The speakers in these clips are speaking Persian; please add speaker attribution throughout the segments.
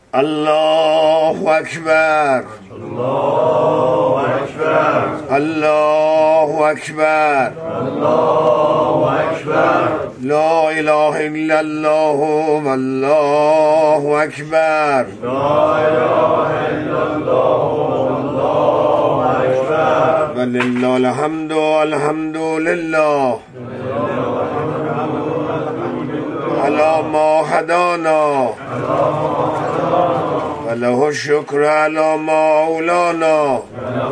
Speaker 1: الله اکبر.
Speaker 2: الله اکبر.
Speaker 1: الله اکبر.
Speaker 2: الله اکبر.
Speaker 1: لا اله الا الله والله اکبر.
Speaker 2: لا اله الا الله والله اکبر.
Speaker 1: ولله الحمد الحمد لله على ما هدانا وله الشكر على ما اولانا.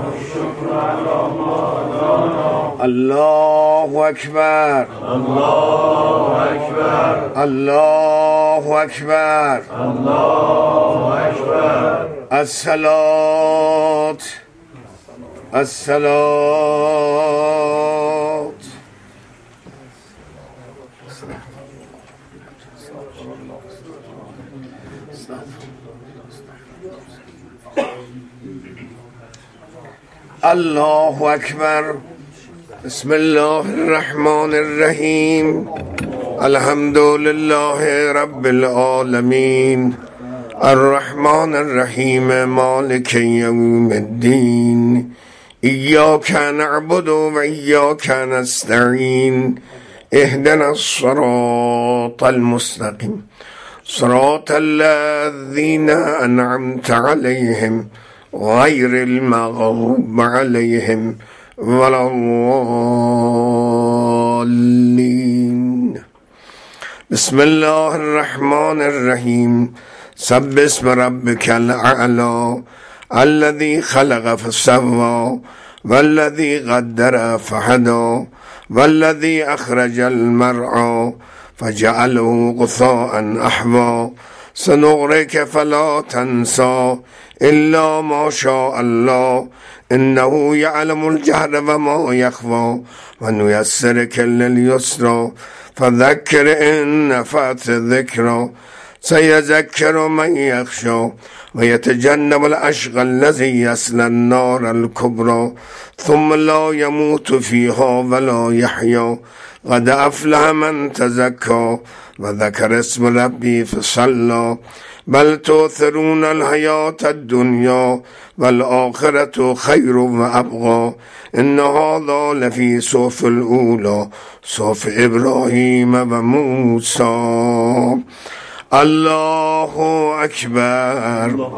Speaker 1: الله اکبر.
Speaker 2: الله اکبر.
Speaker 1: الله اکبر.
Speaker 2: الله اکبر.
Speaker 1: الصلاة الصلاة. الله اکبر. بسم الله الرحمن الرحیم. الحمد لله رب العالمین الرحمن الرحیم مالک یوم الدین. ایاک نعبد و ایاک نستعین. اهدنا الصراط المستقیم صراط الذین انعمت علیهم غیر المغضوب علیهم ولا الضالین. بسم الله الرحمن الرحیم. سبح اسم ربک الاعلی الذي خلق فسوى والذي قدر فهدى والذي أخرج المرعى فجعله غثاء أحوى. سنغرق فلا تنسى إلا ما شاء الله إنه يعلم الجهر وما يخفى ونيسرك لليسرى فذكر إن نفعت الذكرى سيذكر من يخشى ويتجنب الأشقى الذي يصلى النار الكبرى ثم لا يموت فيها ولا يحيى. قد أفلح من تزكى وذكر اسم ربي فصلى. بل تؤثرون الحياة الدنيا والآخرة خير وأبقى. إن هذا لفي صحف الأولى صحف إبراهيم وموسى. الله أكبر.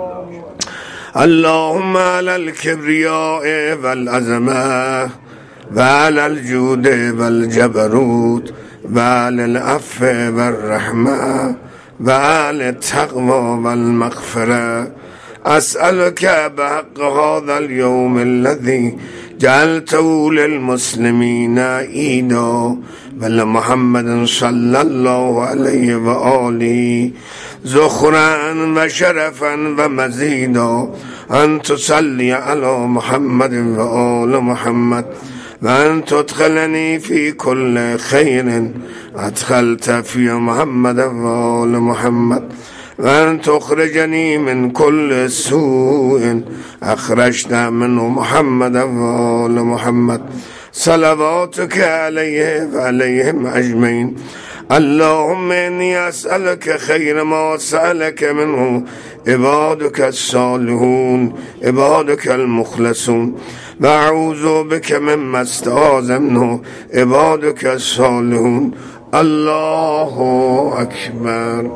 Speaker 1: اللهم على الكبرياء والعظمة وعلى الجود والجبروت وعلى العفو والرحمة وعلى التقوى والمغفرة. أسألك بحق هذا اليوم الذي جعلته للمسلمين عيدا ولمحمد صلى الله عليه وآله ذخرا وشرفا ومزيدا أن تصلي على محمد وآل محمد وأن تدخلني في كل خير أدخلت في محمد وآل محمد وأن تخرجني من كل سوء أخرجت منه محمد وآل محمد صلواتك عليه وعليهم أجمعين. اللهم إني أسألك خير ما سألك منه عبادك الصالحون عبادك المخلصون وأعوذ بك مما استعاذ منه عبادك الصالحون. الله أكبر.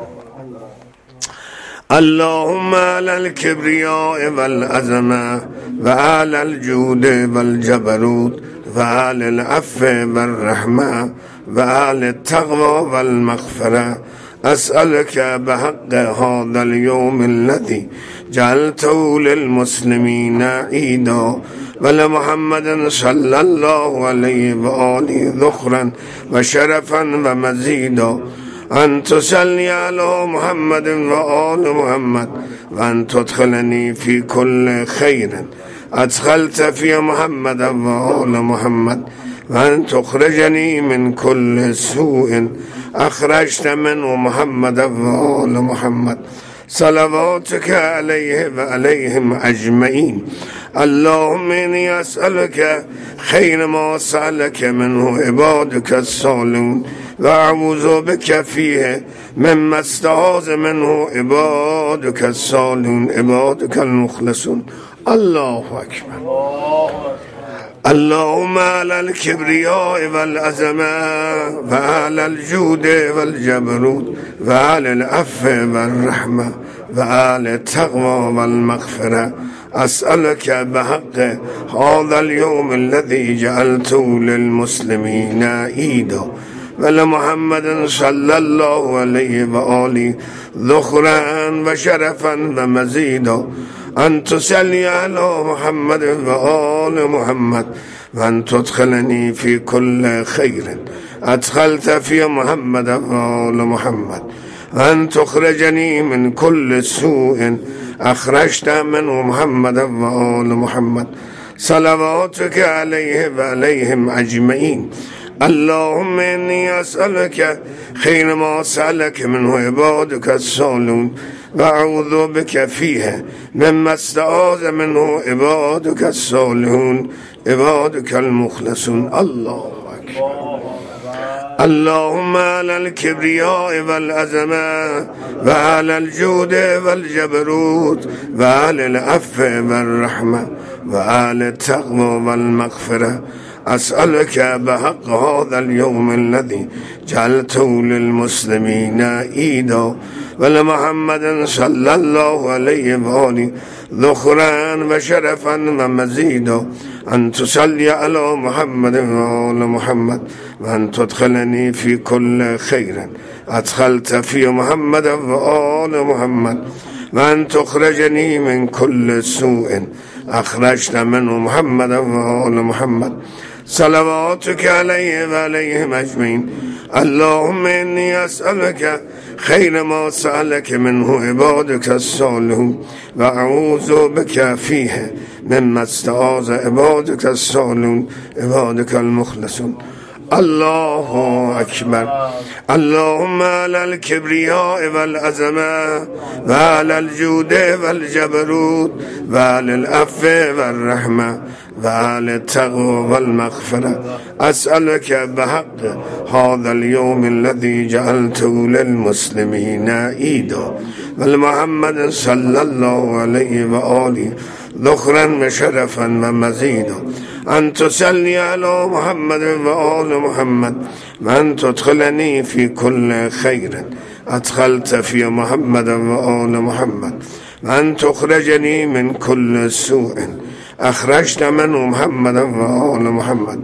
Speaker 1: اللهم على الكبرياء والعظمة وعلى الجود والجبروت وعلى العفو والرحمة وعلى التقوى والمغفرة. أسألك بحق هذا اليوم الذي جعلته للمسلمين عيدا ولمحمد صلى الله عليه وآله ذخرا وشرفا ومزيدا أن تصلي على محمد وآل محمد وأن تدخلني في كل خير أدخلت في محمد وآل محمد وأن تخرجني من كل سوء أخرجت منه محمد وآل محمد صلواتك عليه وعليهم أجمعين. اللهم إني أسألك خير ما سألك منه عبادك الصالحون وأعوذ بك فيه مما استعاذ منه عبادك الصالحون عبادك المخلصون. الله أكبر. اللهم على الكبرياء والعظمة وعلى الجود والجبروت وعلى العفو والرحمة وعلى التقوى والمغفرة أسألك بحق هذا اليوم الذي جعلته للمسلمين عيدا ولمحمد صلى الله عليه وآله ذخرا وشرفا ومزيدا أن تصلي على محمد وآل محمد وأن تدخلني في كل خير أدخلت في محمد وآل محمد وأن تخرجني من كل سوء أخرجت منه محمد وآل محمد صلواتك عليه وعليهم أجمعين. اللهم إني أسألك خير ما سألك منه عبادك الصالحون وأعوذ بك فيه مما استعاذ منه عبادك الصالحون عبادك المخلصون. الله أكبر. اللهم على الكبرياء والعظمة وعلى الجود والجبروت وعلى العفو والرحمة وعلى التقوى والمغفرة أسألك بحق هذا اليوم الذي جعلته للمسلمين عيدا ولمحمد صلى الله عليه وآله ذخرا وشرفا ومزيدا أن تصلي على محمد وآل محمد وأن تدخلني في كل خير أدخلت في محمد وآل محمد وأن تخرجني من كل سوء أخرجت منه محمد وآل محمد صلواتك عليه وعليهم أجمعين. اللهم إني أسألك خير ما سألك منه عبادك الصالحون وأعوذ بك فيه مما استعاذ عبادك الصالحون عبادك المخلصون. الله أكبر. اللهم على الكبرياء والعظمة وعلى الجود والجبروت وعلى العفو والرحمة وعلى التقوى والمغفرة أسألك بحق هذا اليوم الذي جعلته للمسلمين عيدا ولمحمد صلى الله عليه وآله ذخرا وشرفا ومزيدا أن تصلي على محمد وآل محمد وأن تدخلني في كل خير أدخلت في محمد وآل محمد وأن تخرجني من كل سوء أخرجت منه محمد وآل محمد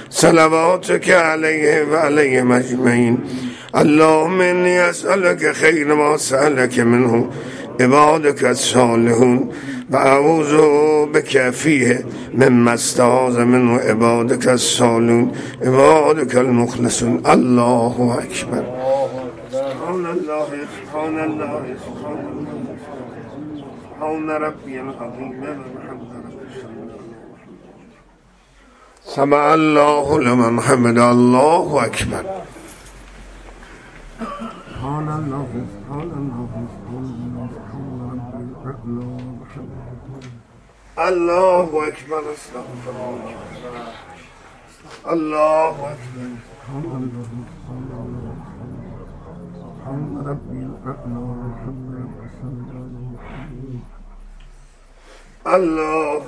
Speaker 1: صلواتك عليه وعليهم أجمعين. اللهم إني أسألك خير ما سألك منه عبادك الصالحون وأعوذ بك فيه مما استعاذ منه عبادك الصالحون عبادك المخلصون. الله أكبر. سبحان الله سبحان الله سبحان الله سبحان ربي العظيم وبحمد ربي سمع الله لمن حمد. الله أكبر. سبحان الله سبحان الله الله أكبر. استغفر الله. الله أكبر. سبحان ربي الأعلى. الله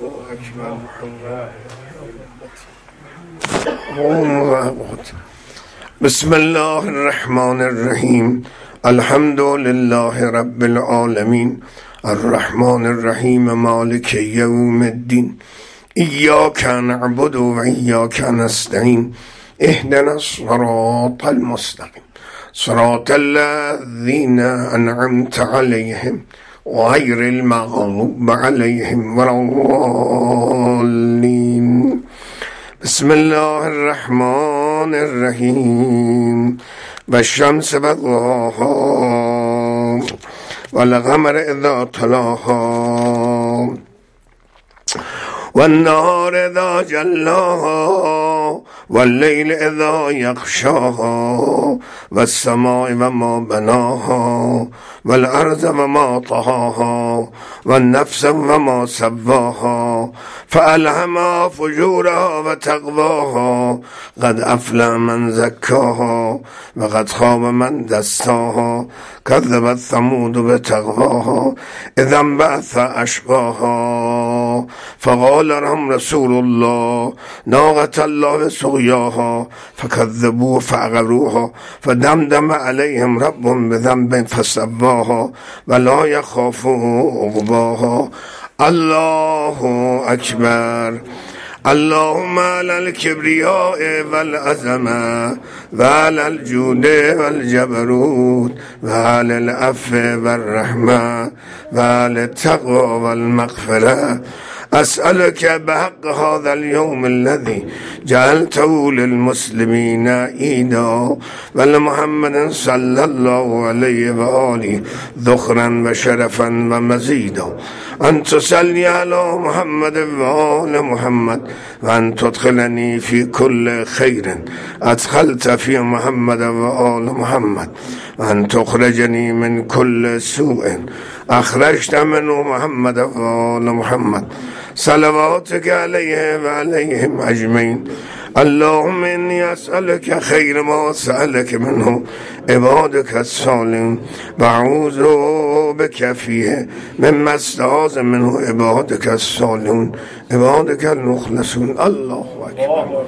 Speaker 1: أكبر. بسم الله الرحمن الرحيم. الحمد لله رب العالمين الرحمن الرحيم مالك يوم الدين إياك نعبد وإياك نستعين اهدنا الصراط المستقيم صراط الذين أنعمت عليهم غير المغضوب عليهم ولا الضالين. بسم الله الرحمن الرحيم. والشمس وضحاها والقمر إذا تلاها والنهار إذا جلاها واللیل اذا یغشاها والسماء وما بناها والارض وما طحاها والنفس وما سواها فألهمها فجورها وتقواها قد افلح من زکاها وقد خاب من دساها كذبت ثمود بتقواها اذا انبعث اشقاها فقال لهم رسول الله ناقة الله سقياها فكذبوه فعقروها فدمدم عليهم ربهم بذنب فسواها ولا يخاف عقباها. الله اکبر. اللهم على الكبرياء والعظمة وعلى الجود والجبروت وعلى العفو والرحمة وعلى التقوى والمغفرة أسألك بحق هذا اليوم الذي جعلته للمسلمين عيدا ولمحمد صلى الله عليه وآله ذخرا وشرفا ومزيدا أن تصلي على محمد وآل محمد وأن تدخلني في كل خير أدخلت في محمد وآل محمد وأن تخرجني من كل سوء أخرجت منه محمد وآل محمد صلواتك عليه وعليهم أجمعين. اللهم إني أسألك خير ما سألك منه عبادك الصالحون وأعوذ بك فيه مما استعاذ منه عبادك الصالحون عبادك المخلصون. الله أكبر.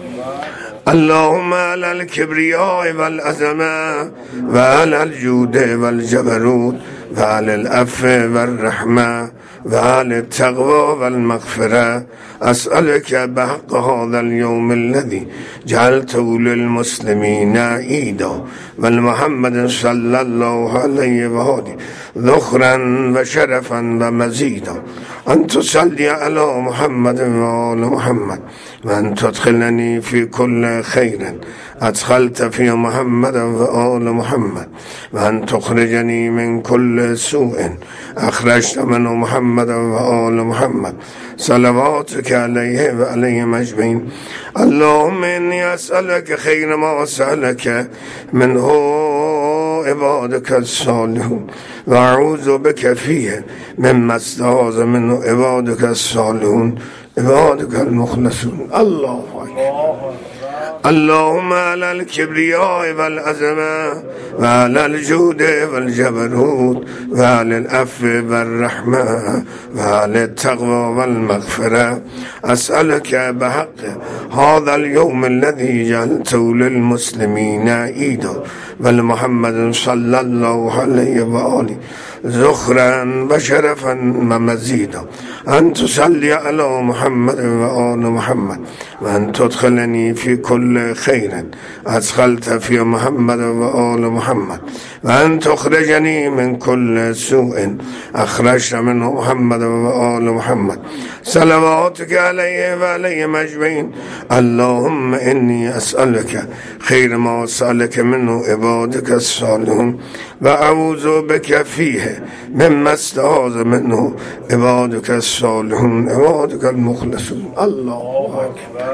Speaker 1: اللهم على الكبرياء والعظمة وعلى الجود والجبروت وعلى العفو والرحمة وعلى التقوى والمغفرة أسألك بحق هذا اليوم الذي جعلته للمسلمين عيدا والمحمد صلى الله عليه وآله ذخرا وشرفا ومزيدا أن تصلي على محمد وآل محمد وأن تدخلني في كل خير أدخلت في محمد وآل محمد وأن تخرجني من كل سوء أخرجت منه محمد وآل محمد صلواتك عليه وعليهم أجمعين. اللهم إني أسألك خير ما سألك منه عبادك الصالحون وأعوذ بك فيه مما استعاذ منه عبادك الصالحون عبادك المخلصون. الله أكبر. اللهم على الكبرياء والعظمة وعلى الجود والجبروت وعلى العفو والرحمة وعلى التقوى والمغفرة أسألك بحق هذا اليوم الذي جعلته للمسلمين عيدا والمحمد صلى الله عليه وآله ذخرا وشرفا ومزيدا أن تصلي على محمد وآل محمد وأن تدخلني في كل خير أدخلت في محمد وآل محمد وأن تخرجني من كل سوء أخرجت منه محمد وآل محمد صلواتك عليه وعليهم أجمعين. اللهم إني أسألك خير ما سألك منه عبادك الصالحون وأعوذ بك فيه مما استعاذ منه عبادك الصالحون عبادك المخلصون. الله أكبر.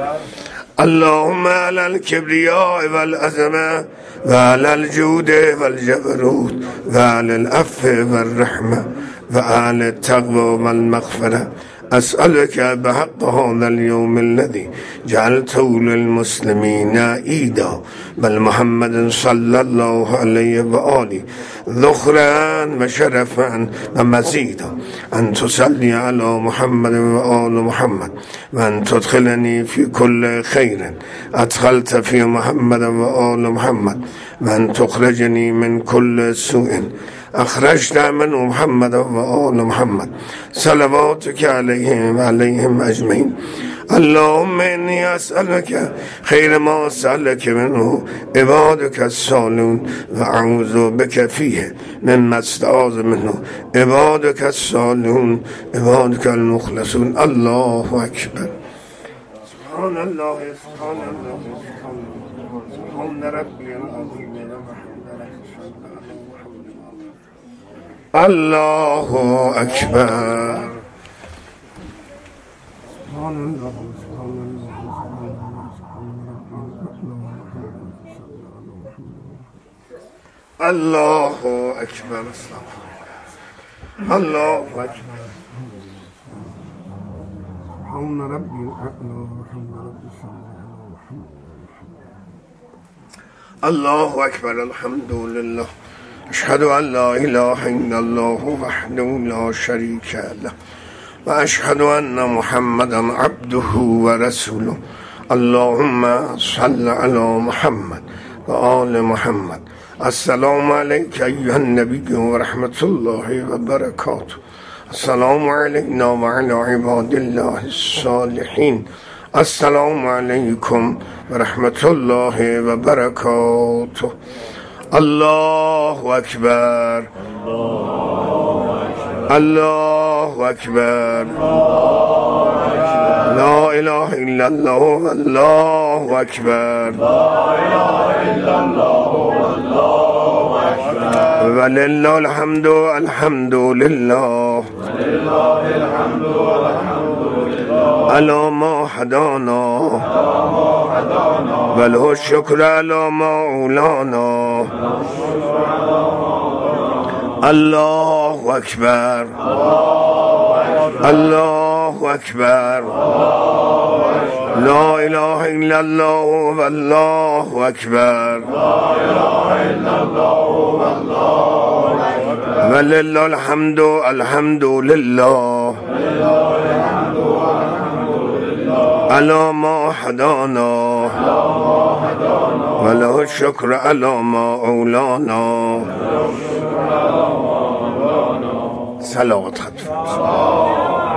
Speaker 1: اللهم على الكبرياء والعظمة وعلى الجود والجبروت وعلى العفو والرحمة وعلى التقوى والمغفرة أسألك بحق هذا اليوم الذي جعلته للمسلمين عيدا بل محمد صلى الله عليه وآله ذخرا وشرفا ومزيدا أن تصلي على محمد وآل محمد وأن تدخلني في كل خير أدخلت في محمد وآل محمد وأن تخرجني من كل سوء أخرجت منه محمد وآل محمد صلواتك عليهم وعليهم أجمعين. اللهم إني أسألك خير ما سألك منه عبادك الصالحون وأعوذ بك فيه مما استعاذ منه عبادك الصالحون عبادك المخلصون. الله أكبر. سبحان الله سبحان الله سبحان ربي العظيم. الله أكبر. سبحان الله سبحان الله الله اکبر. الله اکبر. حمد ربی الاعلی حمد ربی الله اکبر. الحمد لله. اشهد ان لا اله الا الله وحده لا شریک له و اشهد ان محمدا عبده و رسوله. اللهم صل علی محمد و آل محمد. السلام علیک ایها النبی و رحمت الله و برکاته. السلام علینا و علی عباد الله الصالحین. السلام علیکم و رحمت الله و برکاته. الله اکبر. الله اکبر. لا اله الا الله والله اکبر. ولله الحمد. الحمد لله على ما هدانا وله الشكر على ما اولانا. الله اکبر. الله اکبر. لا اله الا الله والله اکبر. ولله الحمد. الحمد لله على ما هدانا وله الشكر على ما اولانا. صلوات خطر.